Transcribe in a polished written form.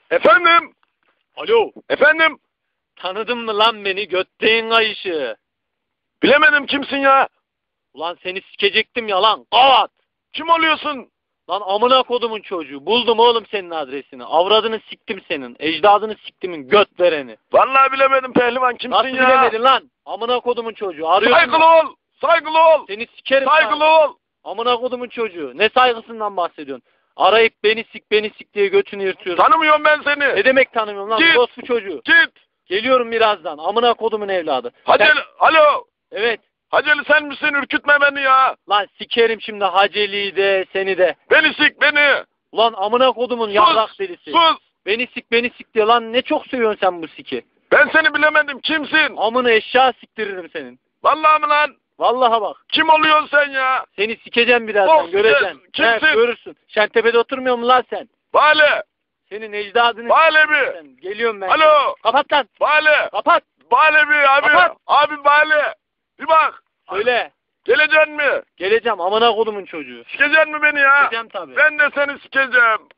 Efendim? Alo. Efendim? Tanıdın mı lan beni götteğin kayışı? Bilemedim, kimsin ya? Ulan seni sikecektim ya lan. Kavat. Kim oluyorsun? Lan amına kodumun çocuğu. Buldum oğlum senin adresini. Avradını siktim senin. Ecdadını siktimin göt vereni. Vallahi bilemedim pehlivan, kimsin Nasıl ya? bilemedin lan? Amına kodumun çocuğu. Arıyorsun. Saygılı ol. Saygılı ol. Seni sikerim. Saygılı lan. ol. Amına kodumun çocuğu. Ne saygısından bahsediyorsun? Arayıp beni sik diye götünü yırtıyorsun. Tanımıyorum ben seni. Ne demek tanımıyorum lan? Git. Orospu çocuğu. Git. Geliyorum birazdan. Amına kodumun evladı. Haceli. Alo. Evet. Haceli sen misin? Ürkütme beni ya. Lan sikerim şimdi Haceli'yi de seni de. Beni sik beni. Ulan amına kodumun Sus. yarrak delisi. Sus. Beni sik diyor lan, ne çok seviyorsun sen bu siki. Ben seni bilemedim. Kimsin? Amına eşya siktiririm senin. Vallahi mi lan? Vallaha bak. Kim oluyorsun sen ya? Seni sikeceğim birazdan, Oh, göreceksin. kimsin? He, görürsün. Şentepe'de oturmuyor mu lan sen? Vale. Senin ecdadını Vale mi? sikeceğim. Geliyorum ben. Alo. Kapat lan. Vale. Kapat. Vale mi abi? Kapat. Abi Vale. Bir bak. Söyle. Geleceksin mi? Geleceğim amına kodumun çocuğu. Sikeceksin mi beni ya? Sikeceğim tabii. Ben de seni sikeceğim.